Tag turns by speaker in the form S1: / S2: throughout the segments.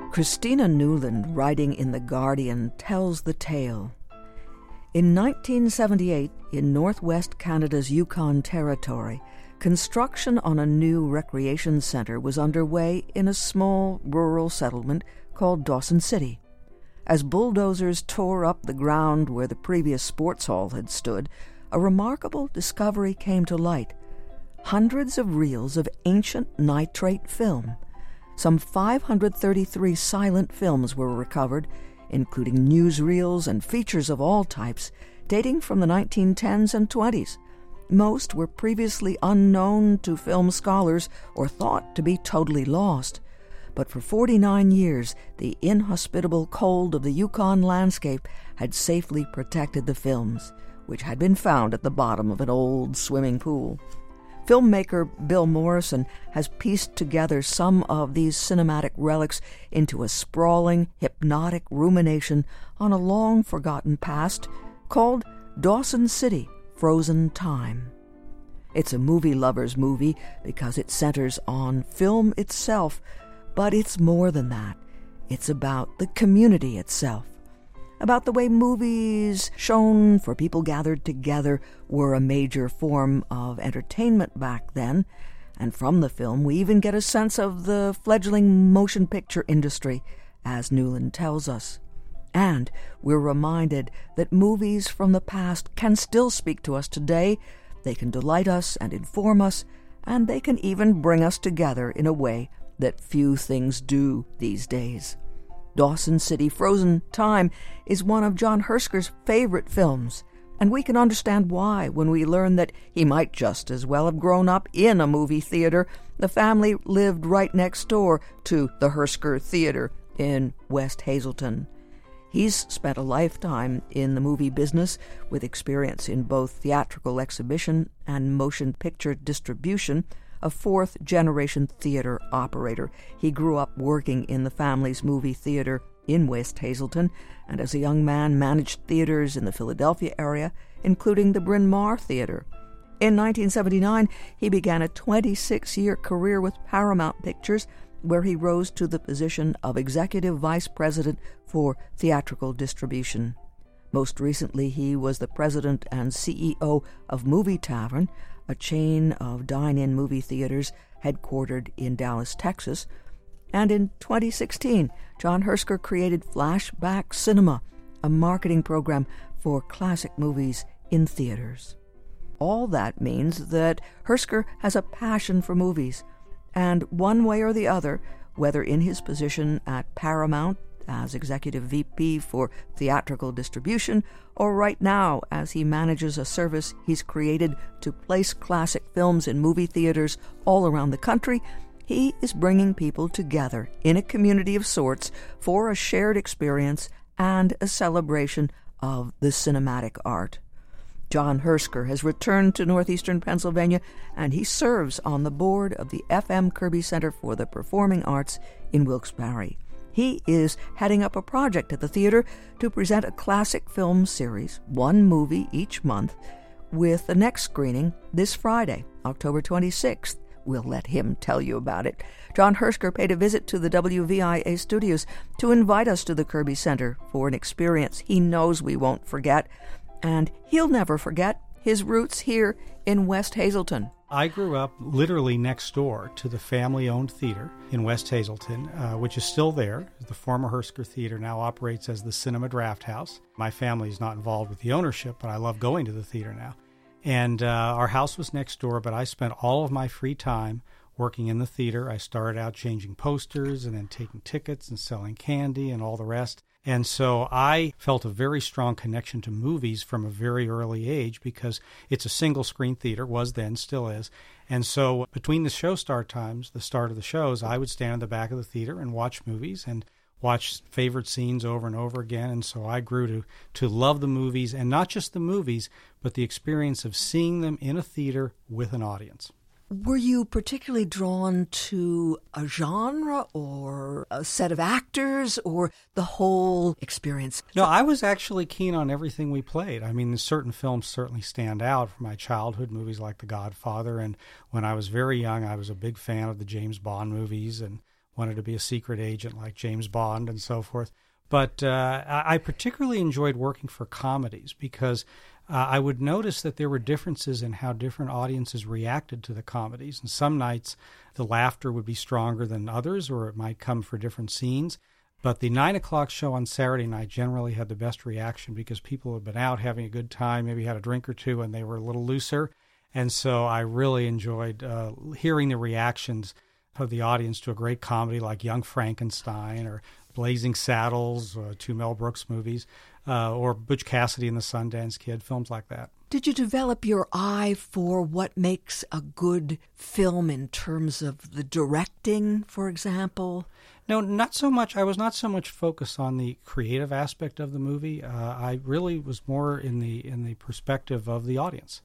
S1: Christina Newland, writing in The Guardian, tells the tale. In 1978, in northwest Canada's Yukon Territory, construction on a new recreation centre was underway in a small rural settlement called Dawson City. As bulldozers tore up the ground where the previous sports hall had stood, a remarkable discovery came to light. Hundreds of reels of ancient nitrate film. Some 533 silent films were recovered, including newsreels and features of all types, dating from the 1910s and 20s. Most were previously unknown to film scholars or thought to be totally lost. But for 49 years, the inhospitable cold of the Yukon landscape had safely protected the films, which had been found at the bottom of an old swimming pool. Filmmaker Bill Morrison has pieced together some of these cinematic relics into a sprawling, hypnotic rumination on a long-forgotten past called Dawson City, Frozen Time. It's a movie lover's movie because it centers on film itself, but it's more than that. It's about the community itself, about the way movies shown for people gathered together were a major form of entertainment back then, and from the film we even get a sense of the fledgling motion picture industry, as Newland tells us. And we're reminded that movies from the past can still speak to us today. They can delight us and inform us, and they can even bring us together in a way that few things do these days. Dawson City, Frozen Time is one of John Hersker's favorite films, and we can understand why when we learn that he might just as well have grown up in a movie theater. The family lived right next door to the Hersker Theater in West Hazelton. He's spent a lifetime in the movie business with experience in both theatrical exhibition and motion picture distribution, a fourth-generation theater operator. He grew up working in the family's movie theater in West Hazelton, and as a young man managed theaters in the Philadelphia area, including the Bryn Mawr Theater. In 1979, he began a 26-year career with Paramount Pictures, where he rose to the position of Executive Vice President for Theatrical Distribution. Most recently, he was the president and CEO of Movie Tavern, a chain of dine-in movie theaters headquartered in Dallas, Texas. And in 2016, John Hersker created Flashback Cinema, a marketing program for classic movies in theaters. All that means that Hersker has a passion for movies, and one way or the other, whether in his position at Paramount as Executive VP for Theatrical Distribution, or right now as he manages a service he's created to place classic films in movie theaters all around the country, he is bringing people together in a community of sorts for a shared experience and a celebration of the cinematic art. John Hersker has returned to northeastern Pennsylvania, and he serves on the board of the F.M. Kirby Center for the Performing Arts in Wilkes-Barre. He is heading up a project at the theater to present a classic film series, one movie each month, with the next screening this Friday, October 26th. We'll let him tell you about it. John Hersker paid a visit to the WVIA studios to invite us to the Kirby Center for an experience he knows we won't forget, and he'll never forget his roots here in West Hazelton.
S2: I grew up literally next door to the family-owned theater in West Hazelton, which is still there. The former Hersker Theater now operates as the Cinema Draft House. My family is not involved with the ownership, but I love going to the theater now. And our house was next door, but I spent all of my free time working in the theater. I started out changing posters and then taking tickets and selling candy and all the rest. And so I felt a very strong connection to movies from a very early age because it's a single-screen theater, was then, still is. And so between the show start times, the start of the shows, I would stand in the back of the theater and watch movies and watch favorite scenes over and over again. And so I grew to love the movies, and not just the movies, but the experience of seeing them in a theater with an audience.
S1: Were you particularly drawn to a genre or a set of actors or the whole experience?
S2: No, I was actually keen on everything we played. I mean, certain films certainly stand out from my childhood, movies like The Godfather. And when I was very young, I was a big fan of the James Bond movies. And wanted to be a secret agent like James Bond and so forth. But I particularly enjoyed working for comedies because I would notice that there were differences in how different audiences reacted to the comedies. And some nights the laughter would be stronger than others, or it might come for different scenes. But the 9 o'clock show on Saturday night generally had the best reaction because people had been out having a good time, maybe had a drink or two, and they were a little looser. And so I really enjoyed hearing the reactions of the audience to a great comedy like Young Frankenstein or Blazing Saddles, two Mel Brooks movies, or Butch Cassidy and the Sundance Kid, films like that.
S1: Did you develop your eye for what makes a good film in terms of the directing, for example?
S2: No, not so much. I was not so much focused on the creative aspect of the movie. I really was more in the perspective of the audience,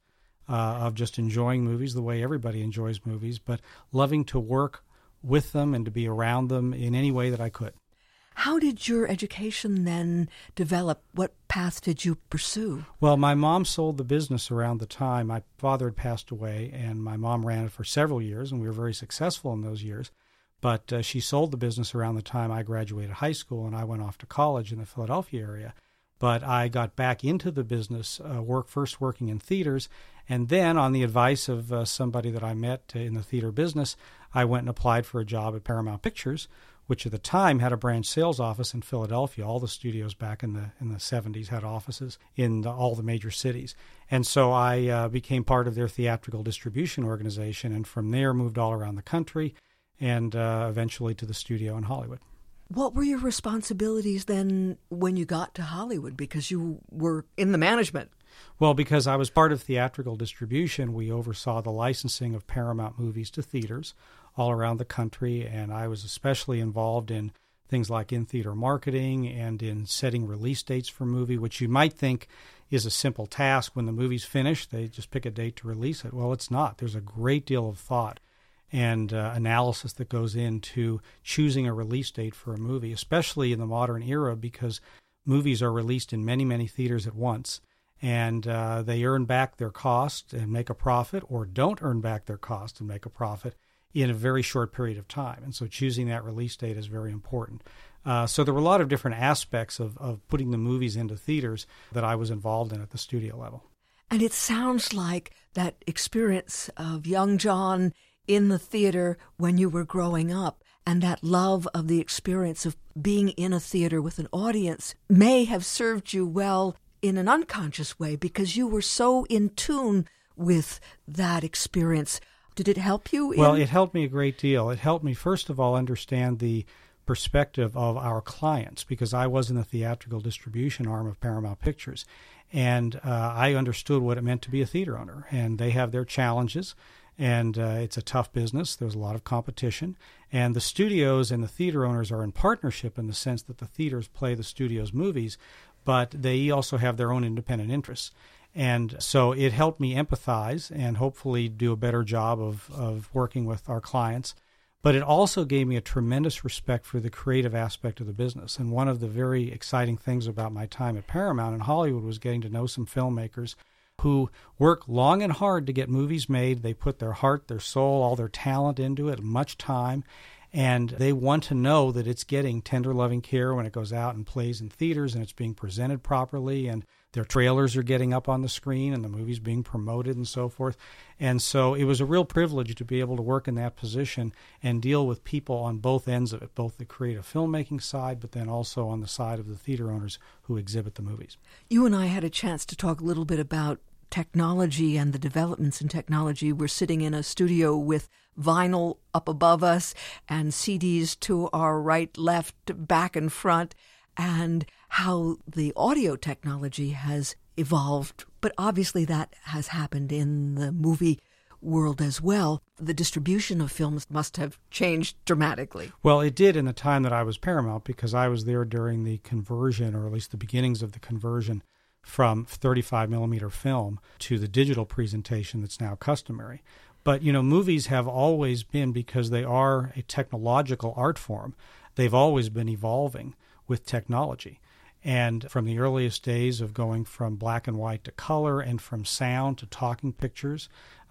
S2: of just enjoying movies the way everybody enjoys movies, but loving to work with them and to be around them in any way that I could.
S1: How did your education then develop? What path did you pursue?
S2: Well, my mom sold the business around the time. My father had passed away, and my mom ran it for several years, and we were very successful in those years. But she sold the business around the time I graduated high school, and I went off to college in the Philadelphia area. But I got back into the business, first working in theaters, and then on the advice of somebody that I met in the theater business, I went and applied for a job at Paramount Pictures, which at the time had a branch sales office in Philadelphia. All the studios back in the 70s had offices in all the major cities. And so I became part of their theatrical distribution organization, and from there moved all around the country and eventually to the studio in Hollywood.
S1: What were your responsibilities then when you got to Hollywood? Because you were in the management.
S2: Well, because I was part of theatrical distribution, we oversaw the licensing of Paramount movies to theaters all around the country, and I was especially involved in things like in-theater marketing and in setting release dates for movie, which you might think is a simple task. When the movie's finished, they just pick a date to release it. Well, it's not. There's a great deal of thought and analysis that goes into choosing a release date for a movie, especially in the modern era, because movies are released in many, many theaters at once. And they earn back their cost and make a profit, or don't earn back their cost and make a profit in a very short period of time. And so choosing that release date is very important. So there were a lot of different aspects of putting the movies into theaters that I was involved in at the studio level.
S1: And it sounds like that experience of young John in the theater when you were growing up, and that love of the experience of being in a theater with an audience may have served you well in an unconscious way because you were so in tune with that experience. Did it help you?
S2: Well, it helped me a great deal. It helped me, first of all, understand the perspective of our clients, because I was in the theatrical distribution arm of Paramount Pictures, and I understood what it meant to be a theater owner, and they have their challenges, and it's a tough business. There's a lot of competition, and the studios and the theater owners are in partnership in the sense that the theaters play the studio's movies, but they also have their own independent interests. And so it helped me empathize and hopefully do a better job of working with our clients. But it also gave me a tremendous respect for the creative aspect of the business. And one of the very exciting things about my time at Paramount in Hollywood was getting to know some filmmakers who work long and hard to get movies made. They put their heart, their soul, all their talent into it, much time. And they want to know that it's getting tender, loving care when it goes out and plays in theaters and it's being presented properly, and their trailers are getting up on the screen and the movie's being promoted and so forth. And so it was a real privilege to be able to work in that position and deal with people on both ends of it, both the creative filmmaking side, but then also on the side of the theater owners who exhibit the movies.
S1: You and I had a chance to talk a little bit about technology and the developments in technology. We're sitting in a studio with vinyl up above us and CDs to our right, left, back and front, and how the audio technology has evolved. But obviously that has happened in the movie world as well. The distribution of films must have changed dramatically.
S2: Well, it did in the time that I was Paramount, because I was there during the conversion, or at least the beginnings of the conversion, from 35 millimeter film to the digital presentation that's now customary. But, movies have always been, because they are a technological art form, they've always been evolving with technology. And from the earliest days of going from black and white to color, and from sound to talking pictures,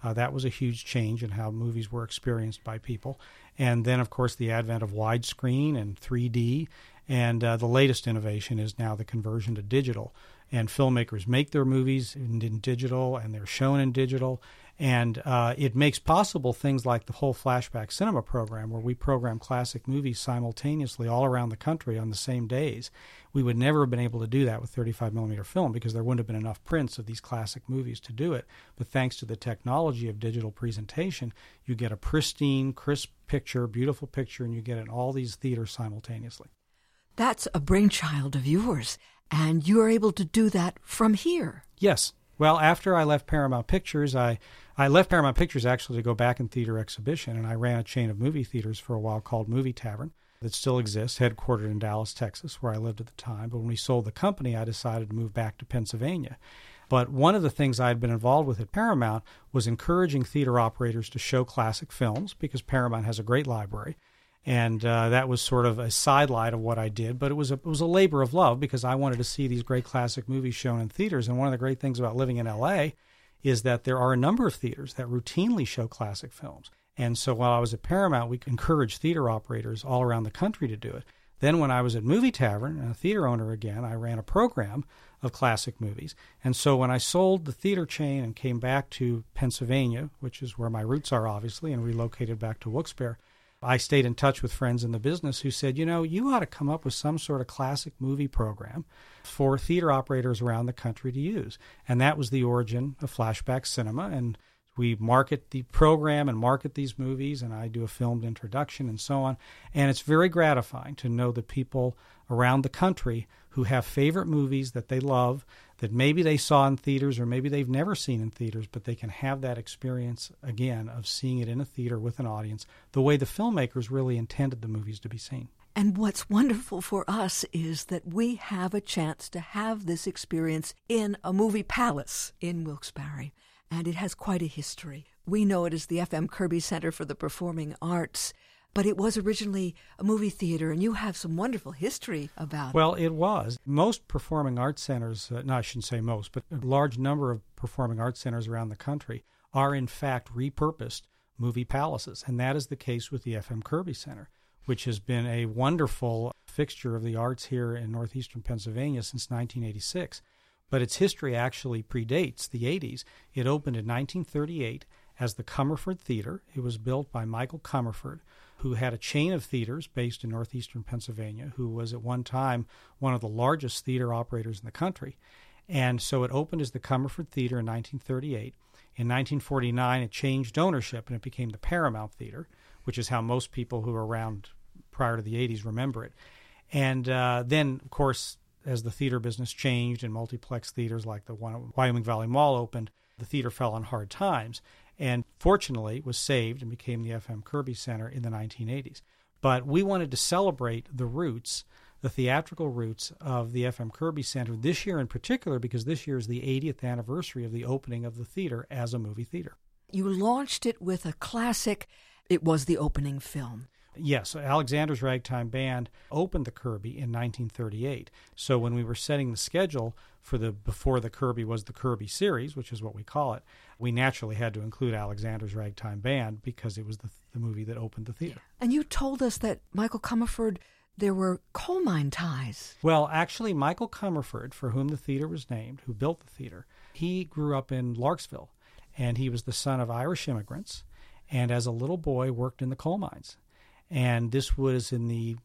S2: That was a huge change in how movies were experienced by people. And then, of course, the advent of widescreen and 3D. And the latest innovation is now the conversion to digital. And filmmakers make their movies in digital, and they're shown in digital. And it makes possible things like the whole Flashback Cinema program, where we program classic movies simultaneously all around the country on the same days. We would never have been able to do that with 35mm film because there wouldn't have been enough prints of these classic movies to do it. But thanks to the technology of digital presentation, you get a pristine, crisp picture, beautiful picture, and you get it in all these theaters simultaneously.
S1: That's a brainchild of yours, and you are able to do that from here.
S2: Yes. Well, after I left Paramount Pictures, I left Paramount Pictures actually to go back in theater exhibition, and I ran a chain of movie theaters for a while called Movie Tavern that still exists, headquartered in Dallas, Texas, where I lived at the time. But when we sold the company, I decided to move back to Pennsylvania. But one of the things I had been involved with at Paramount was encouraging theater operators to show classic films, because Paramount has a great library. And that was sort of a sidelight of what I did, but it was a labor of love because I wanted to see these great classic movies shown in theaters. And one of the great things about living in L.A. is that there are a number of theaters that routinely show classic films. And so while I was at Paramount, we encouraged theater operators all around the country to do it. Then when I was at Movie Tavern, and a theater owner again, I ran a program of classic movies. And so when I sold the theater chain and came back to Pennsylvania, which is where my roots are obviously, and relocated back to Wilkes-Barre, I stayed in touch with friends in the business who said, you ought to come up with some sort of classic movie program for theater operators around the country to use. And that was the origin of Flashback Cinema. And we market the program and market these movies, and I do a filmed introduction and so on. And it's very gratifying to know that people around the country who have favorite movies that they love, that maybe they saw in theaters or maybe they've never seen in theaters, but they can have that experience again of seeing it in a theater with an audience the way the filmmakers really intended the movies to be seen.
S1: And what's wonderful for us is that we have a chance to have this experience in a movie palace in Wilkes-Barre, and it has quite a history. We know it as the F.M. Kirby Center for the Performing Arts, but it was originally a movie theater, and you have some wonderful history about it.
S2: Well, it was. Most performing arts centers, I shouldn't say most, but a large number of performing arts centers around the country are in fact repurposed movie palaces, and that is the case with the F.M. Kirby Center, which has been a wonderful fixture of the arts here in northeastern Pennsylvania since 1986. But its history actually predates the 80s. It opened in 1938 as the Comerford Theater. It was built by Michael Comerford, who had a chain of theaters based in northeastern Pennsylvania, who was at one time one of the largest theater operators in the country. And so it opened as the Comerford Theater in 1938. In 1949, it changed ownership, and it became the Paramount Theater, which is how most people who were around prior to the 80s remember it. And then, of course, as the theater business changed and multiplex theaters like the one at Wyoming Valley Mall opened, the theater fell on hard times. And fortunately was saved and became the F.M. Kirby Center in the 1980s. But we wanted to celebrate the roots, the theatrical roots of the F.M. Kirby Center this year in particular, because this year is the 80th anniversary of the opening of the theater as a movie theater.
S1: You launched it with a classic. It was the opening film.
S2: Yes, Alexander's Ragtime Band opened the Kirby in 1938. So when we were setting the schedule for before the Kirby was the Kirby series, which is what we call it, we naturally had to include Alexander's Ragtime Band because it was the movie that opened the theater.
S1: And you told us that Michael Comerford, there were coal mine ties.
S2: Well, actually, Michael Comerford, for whom the theater was named, who built the theater, he grew up in Larksville, and he was the son of Irish immigrants, and as a little boy worked in the coal mines. And this was in the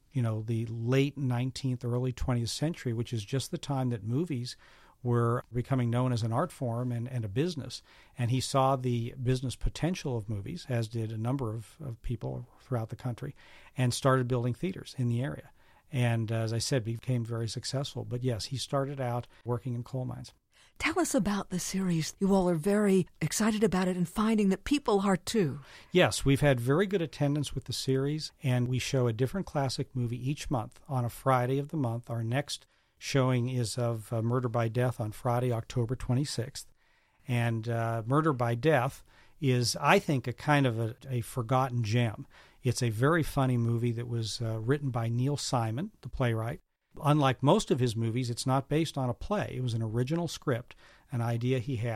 S2: late 19th, early 20th century, which is just the time that movies were becoming known as an art form and a business. And he saw the business potential of movies, as did a number of people throughout the country, and started building theaters in the area. And as I said, became very successful. But yes, he started out working in coal mines.
S1: Tell us about the series. You all are very excited about it and finding that people are too.
S2: Yes, we've had very good attendance with the series, and we show a different classic movie each month on a Friday of the month. Our next showing is of Murder by Death on Friday, October 26th. And Murder by Death is, I think, a kind of a forgotten gem. It's a very funny movie that was written by Neil Simon, the playwright. Unlike most of his movies, it's not based on a play. It was an original script, an idea he had.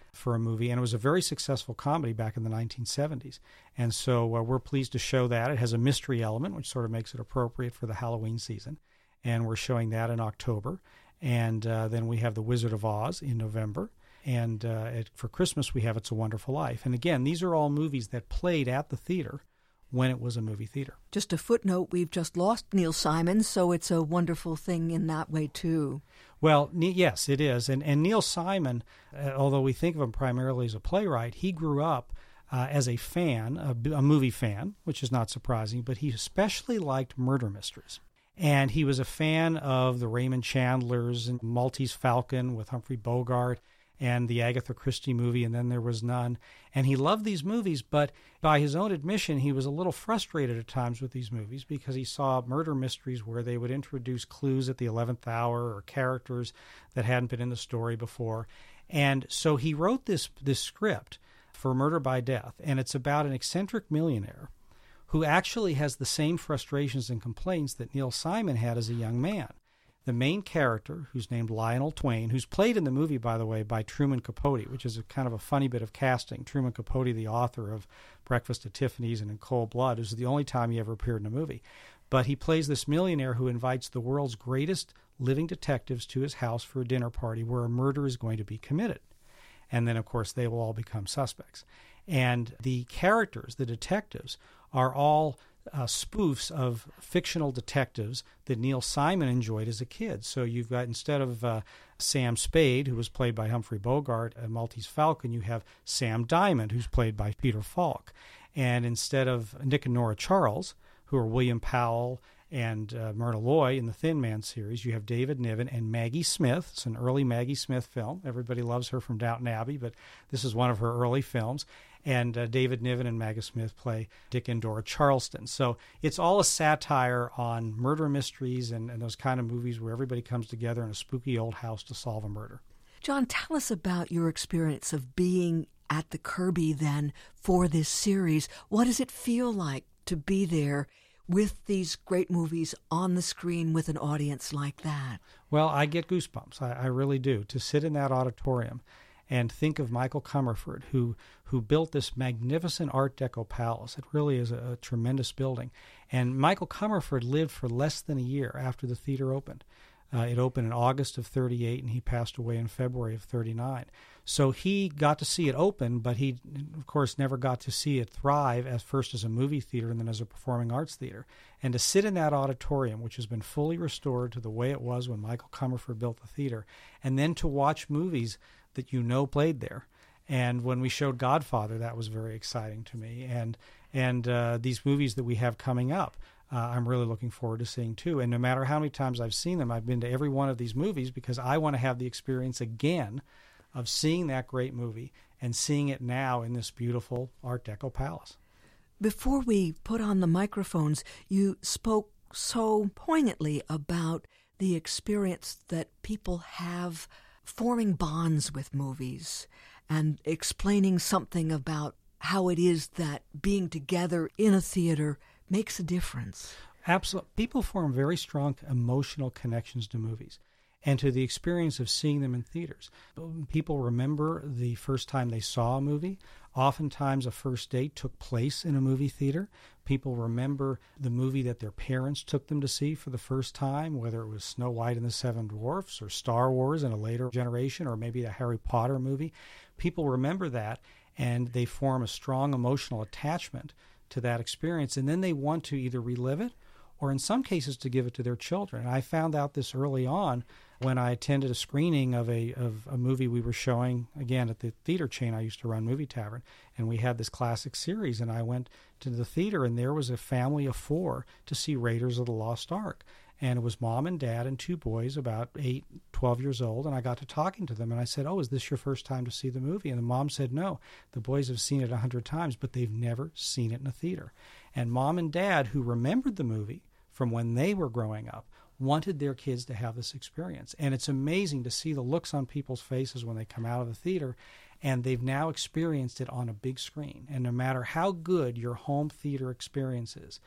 S2: for a movie, and it was a very successful comedy back in the 1970s. And so we're pleased to show that. It has a mystery element, which sort of makes it appropriate for the Halloween season, and we're showing that in October. And then we have The Wizard of Oz in November. And for Christmas, we have It's a Wonderful Life. And again, these are all movies that played at the theater when it was a movie theater.
S1: Just a footnote, we've just lost Neil Simon, so it's a wonderful thing in that way, too.
S2: Well, yes, it is. And Neil Simon, although we think of him primarily as a playwright, he grew up as a fan, a movie fan, which is not surprising, but he especially liked murder mysteries. And he was a fan of the Raymond Chandlers and Maltese Falcon with Humphrey Bogart, and the Agatha Christie movie, and Then There Was None. And he loved these movies, but by his own admission, he was a little frustrated at times with these movies because he saw murder mysteries where they would introduce clues at the 11th hour or characters that hadn't been in the story before. And so he wrote this script for Murder by Death, and it's about an eccentric millionaire who actually has the same frustrations and complaints that Neil Simon had as a young man. The main character, who's named Lionel Twain, who's played in the movie, by the way, by Truman Capote, which is a kind of a funny bit of casting. Truman Capote, the author of Breakfast at Tiffany's and In Cold Blood, is the only time he ever appeared in a movie. But he plays this millionaire who invites the world's greatest living detectives to his house for a dinner party where a murder is going to be committed. And then, of course, they will all become suspects. And the characters, the detectives, are all spoofs of fictional detectives that Neil Simon enjoyed as a kid. So you've got, instead of Sam Spade, who was played by Humphrey Bogart, Maltese Falcon, you have Sam Diamond, who's played by Peter Falk. And instead of Nick and Nora Charles, who are William Powell and Myrna Loy in the Thin Man series, you have David Niven and Maggie Smith. It's an early Maggie Smith film. Everybody loves her from Downton Abbey, but this is one of her early films. And David Niven and Maggie Smith play Dick and Dora Charleston. So it's all a satire on murder mysteries and those kind of movies where everybody comes together in a spooky old house to solve a murder.
S1: John, tell us about your experience of being at the Kirby then for this series. What does it feel like to be there with these great movies on the screen with an audience like that?
S2: Well, I get goosebumps. I really do. To sit in that auditorium and think of Michael Comerford, who built this magnificent Art Deco palace. It really is a tremendous building. And Michael Comerford lived for less than a year after the theater opened. It opened in August of 38, and he passed away in February of 39. So he got to see it open, but he, of course, never got to see it thrive at first as a movie theater and then as a performing arts theater. And to sit in that auditorium, which has been fully restored to the way it was when Michael Comerford built the theater, and then to watch movies that you know played there. And when we showed Godfather, that was very exciting to me. And these movies that we have coming up, I'm really looking forward to seeing too. And no matter how many times I've seen them, I've been to every one of these movies because I want to have the experience again of seeing that great movie and seeing it now in this beautiful Art Deco palace.
S1: Before we put on the microphones, you spoke so poignantly about the experience that people have forming bonds with movies and explaining something about how it is that being together in a theater makes a difference.
S2: Absolutely. People form very strong emotional connections to movies and to the experience of seeing them in theaters. People remember the first time they saw a movie. Oftentimes a first date took place in a movie theater. People remember the movie that their parents took them to see for the first time, whether it was Snow White and the Seven Dwarfs or Star Wars in a later generation or maybe a Harry Potter movie. People remember that, and they form a strong emotional attachment to that experience, and then they want to either relive it or in some cases to give it to their children. And I found out this early on when I attended a screening of a movie we were showing, again, at the theater chain I used to run, Movie Tavern, and we had this classic series, and I went to the theater, and there was a family of 4 to see Raiders of the Lost Ark. And it was mom and dad and 2 boys about 8, 12 years old, and I got to talking to them, and I said, "Oh, is this your first time to see the movie?" And the mom said, "No, the boys have seen it 100 times, but they've never seen it in a theater." And mom and dad, who remembered the movie from when they were growing up, wanted their kids to have this experience. And it's amazing to see the looks on people's faces when they come out of the theater, and they've now experienced it on a big screen. And no matter how good your home theater experience is,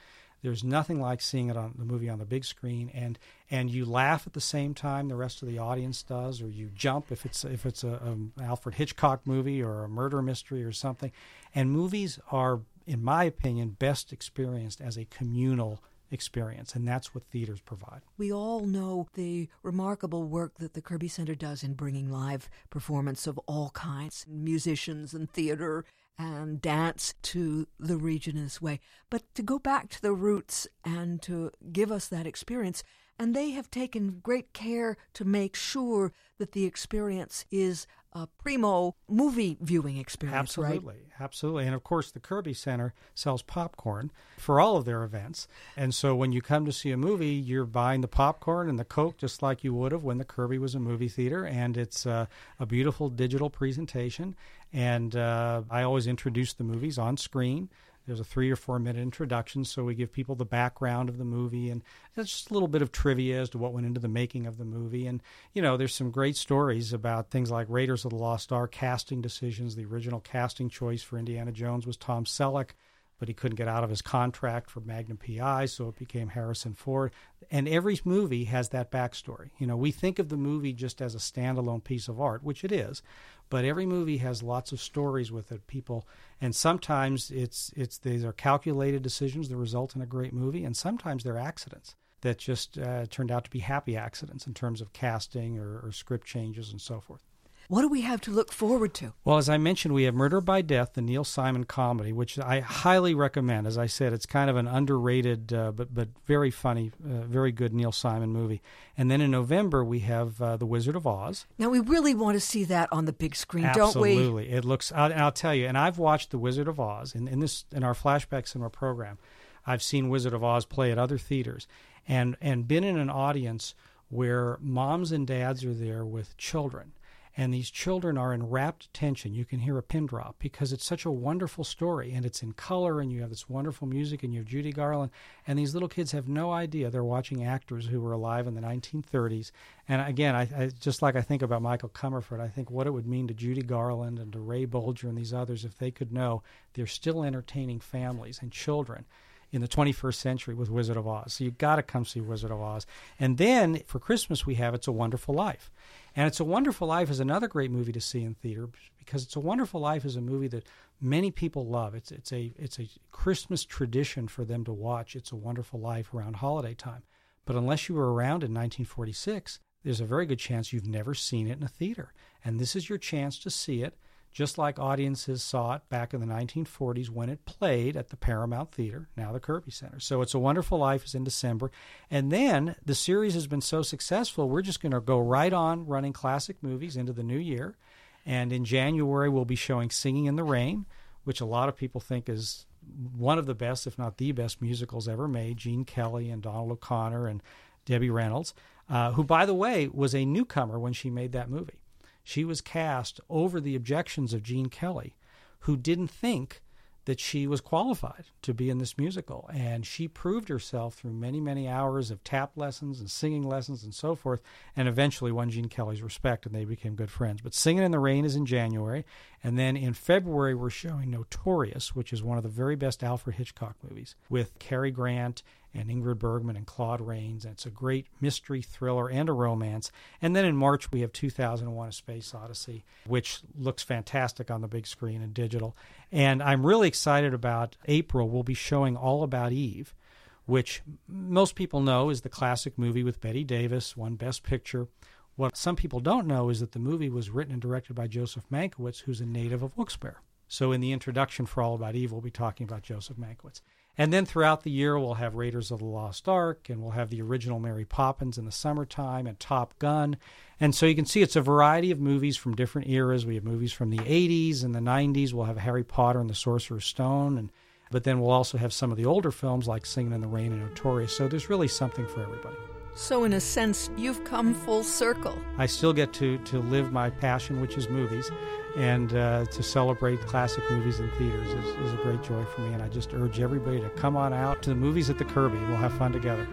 S2: There's nothing like seeing it on the movie on the big screen, and you laugh at the same time the rest of the audience does, or you jump if it's a Alfred Hitchcock movie or a murder mystery or something. And movies are, in my opinion, best experienced as a communal experience, and that's what theaters provide.
S1: We all know the remarkable work that the Kirby Center does in bringing live performance of all kinds, musicians and theater and dance to the region in this way. But to go back to the roots and to give us that experience, and they have taken great care to make sure that the experience is a primo movie viewing experience,
S2: Absolutely,
S1: right?
S2: Absolutely. And of course, the Kirby Center sells popcorn for all of their events. And so when you come to see a movie, you're buying the popcorn and the Coke just like you would have when the Kirby was a movie theater. And it's a beautiful digital presentation. And I always introduce the movies on screen. There's a 3 or 4 minute introduction, so we give people the background of the movie, and that's just a little bit of trivia as to what went into the making of the movie. And, there's some great stories about things like Raiders of the Lost Ark, casting decisions. The original casting choice for Indiana Jones was Tom Selleck, but he couldn't get out of his contract for Magnum P.I., so it became Harrison Ford. And every movie has that backstory. We think of the movie just as a standalone piece of art, which it is, but every movie has lots of stories with it, people. And sometimes these are calculated decisions that result in a great movie, and sometimes they're accidents that just turned out to be happy accidents in terms of casting or script changes and so forth.
S1: What do we have to look forward to?
S2: Well, as I mentioned, we have Murder by Death, the Neil Simon comedy, which I highly recommend. As I said, it's kind of an underrated but very funny, very good Neil Simon movie. And then in November, we have The Wizard of Oz.
S1: Now, we really want to see that on the big screen,
S2: Absolutely.
S1: don't we?
S2: It looks, I'll tell you, and I've watched The Wizard of Oz in our Flashback Cinema program. I've seen Wizard of Oz play at other theaters and been in an audience where moms and dads are there with children. And these children are in rapt attention. You can hear a pin drop because it's such a wonderful story, and it's in color, and you have this wonderful music, and you have Judy Garland. And these little kids have no idea they're watching actors who were alive in the 1930s. And again, I just like I think about Michael Comerford, I think what it would mean to Judy Garland and to Ray Bolger and these others if they could know they're still entertaining families and children in the 21st century with Wizard of Oz. So you've got to come see Wizard of Oz. And then for Christmas, we have It's a Wonderful Life. And It's a Wonderful Life is another great movie to see in theater because It's a Wonderful Life is a movie that many people love. It's a Christmas tradition for them to watch It's a Wonderful Life around holiday time. But unless you were around in 1946, there's a very good chance you've never seen it in a theater. And this is your chance to see it, just like audiences saw it back in the 1940s when it played at the Paramount Theater, now the Kirby Center. So It's a Wonderful Life is in December. And then the series has been so successful, we're just going to go right on running classic movies into the new year. And in January, we'll be showing Singing in the Rain, which a lot of people think is one of the best, if not the best, musicals ever made. Gene Kelly and Donald O'Connor and Debbie Reynolds, who, by the way, was a newcomer when she made that movie. She was cast over the objections of Gene Kelly, who didn't think that she was qualified to be in this musical. And she proved herself through many, many hours of tap lessons and singing lessons and so forth, and eventually won Gene Kelly's respect, and they became good friends. But Singing in the Rain is in January. And then in February, we're showing Notorious, which is one of the very best Alfred Hitchcock movies, with Cary Grant and Ingrid Bergman and Claude Rains. And it's a great mystery thriller and a romance. And then in March, we have 2001: A Space Odyssey, which looks fantastic on the big screen and digital. And I'm really excited about April. We'll be showing All About Eve, which most people know is the classic movie with Bette Davis, won Best Picture. What some people don't know is that the movie was written and directed by Joseph Mankiewicz, who's a native of Wilkes-Barre. So in the introduction for All About Eve, we'll be talking about Joseph Mankiewicz. And then throughout the year, we'll have Raiders of the Lost Ark, and we'll have the original Mary Poppins in the summertime, and Top Gun. And so you can see it's a variety of movies from different eras. We have movies from the 80s and the 90s. We'll have Harry Potter and the Sorcerer's Stone. But then we'll also have some of the older films like Singing in the Rain and Notorious. So there's really something for everybody.
S1: So in a sense, you've come full circle.
S2: I still get to live my passion, which is movies, and to celebrate classic movies in theaters is a great joy for me. And I just urge everybody to come on out to the movies at the Kirby. We'll have fun together.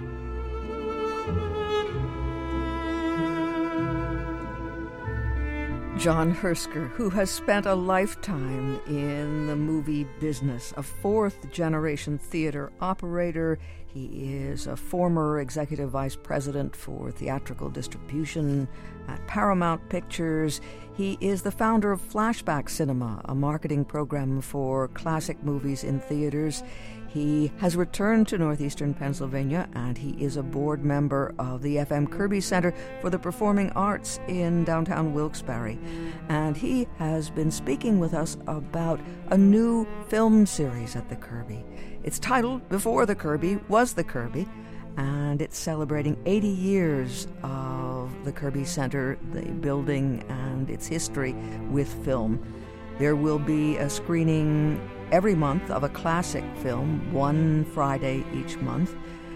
S1: John Hersker, who has spent a lifetime in the movie business, a fourth-generation theater operator. He is a former executive vice president for theatrical distribution at Paramount Pictures. He is the founder of Flashback Cinema, a marketing program for classic movies in theaters. He has returned to northeastern Pennsylvania, and he is a board member of the FM Kirby Center for the Performing Arts in downtown Wilkes-Barre. And he has been speaking with us about a new film series at the Kirby. It's titled Before the Kirby Was the Kirby, and it's celebrating 80 years of the Kirby Center, the building, and its history with film. There will be a screening every month of a classic film, one Friday each month.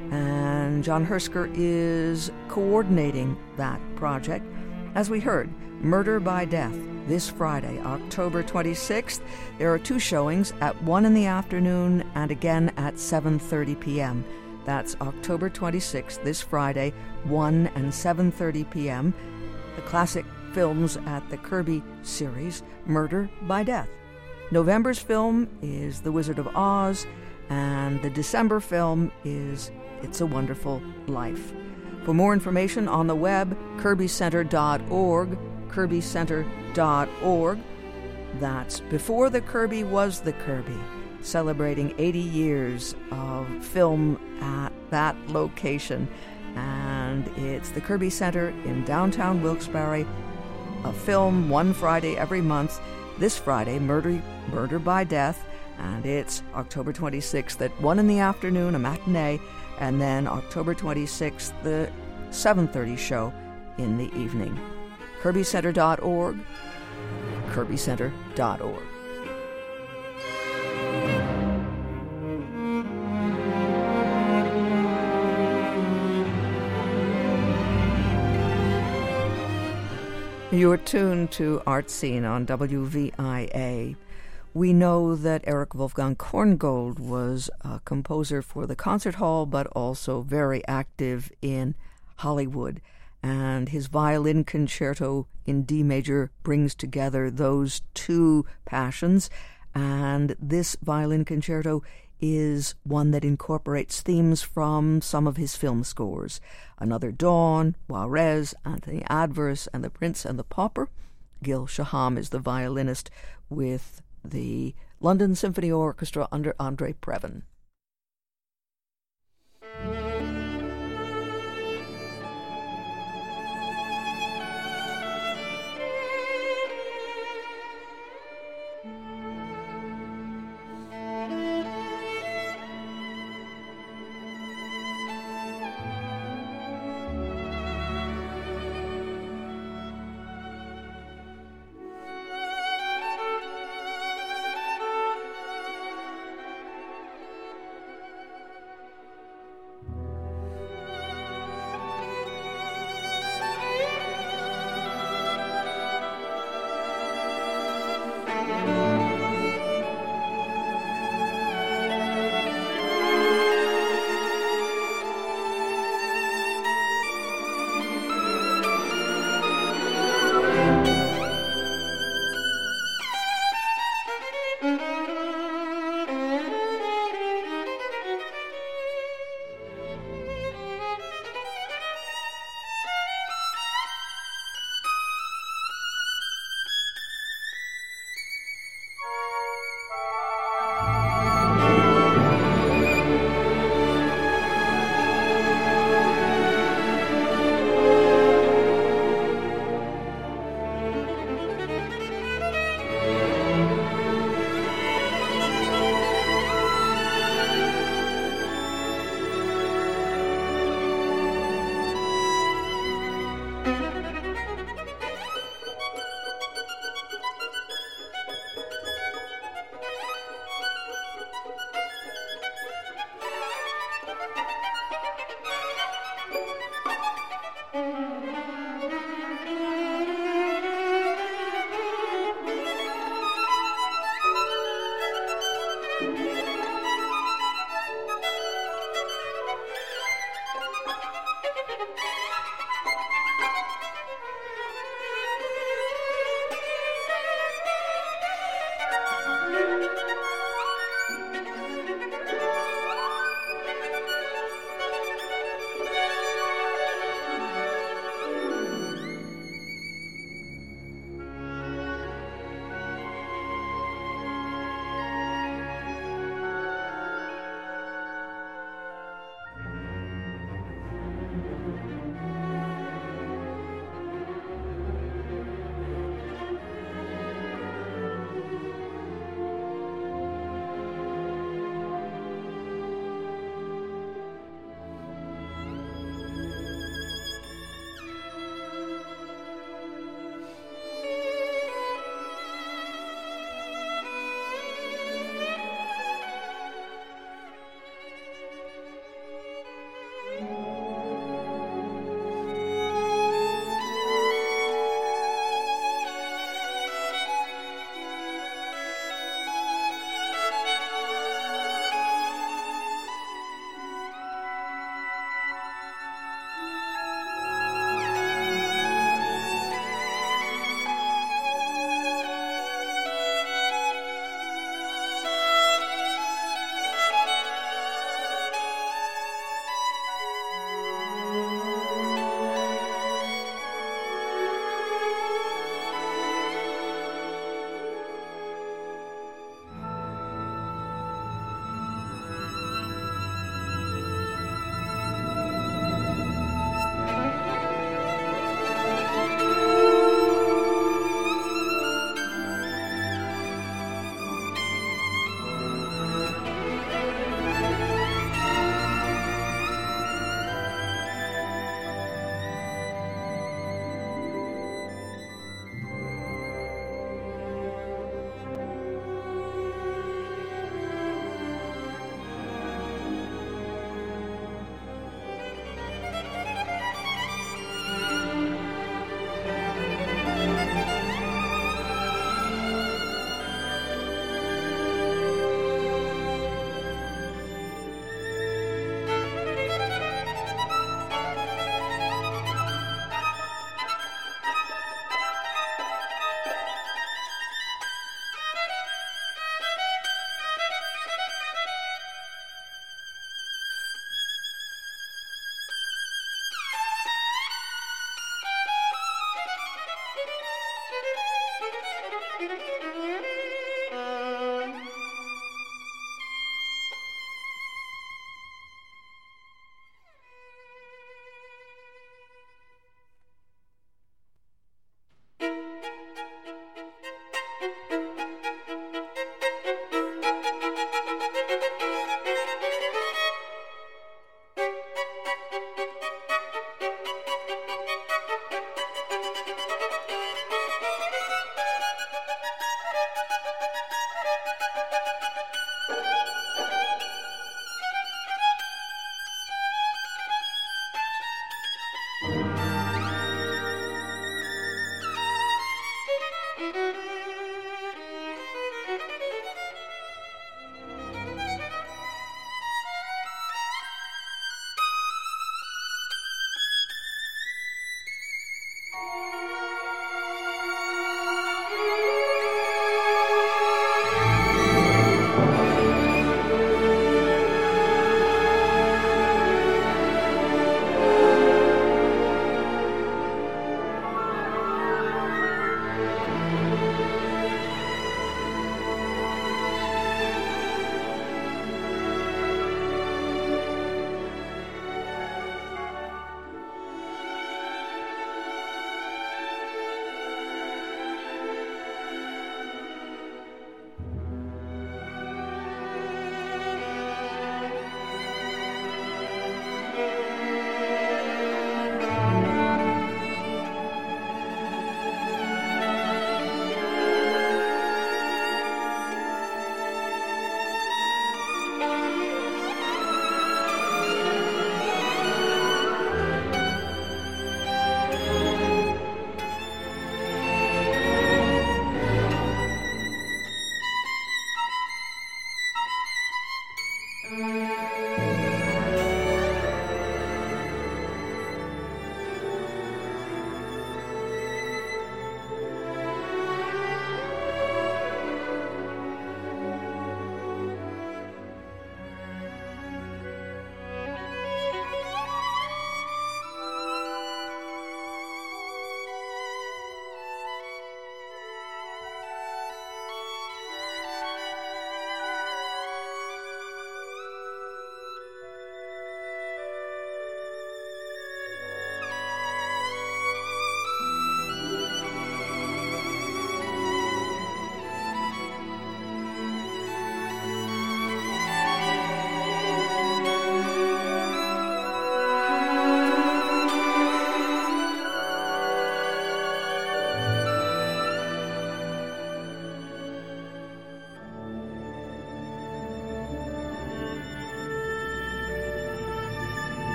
S1: And John Hersker is coordinating that project. As we heard, Murder by Death, this Friday, October 26th. There are two showings, at 1 in the afternoon and again at 7:30 p.m. That's October 26th, this Friday, 1 and 7:30 p.m. The classic films at the Kirby series, Murder by Death. November's film is The Wizard of Oz, and the December film is It's a Wonderful Life. For more information on the web, kirbycenter.org, kirbycenter.org. That's Before the Kirby Was the Kirby, celebrating 80 years of film at that location. And it's the Kirby Center in downtown Wilkes-Barre, a film one Friday every month. This Friday, Murder by Death, and it's October 26th at 1 in the afternoon, a matinee, and then October 26th, the 7:30 show in the evening. KirbyCenter.org, KirbyCenter.org. You're tuned to Art Scene on WVIA. We know that Erich Wolfgang Korngold was a composer for the concert hall, but also very active in Hollywood. And his violin concerto in D major brings together those two passions. And this violin concerto is one that incorporates themes from some of his film scores. Another Dawn, Juarez, Anthony Adverse, and The Prince and the Pauper. Gil Shaham is the violinist with the London Symphony Orchestra under Andre Previn.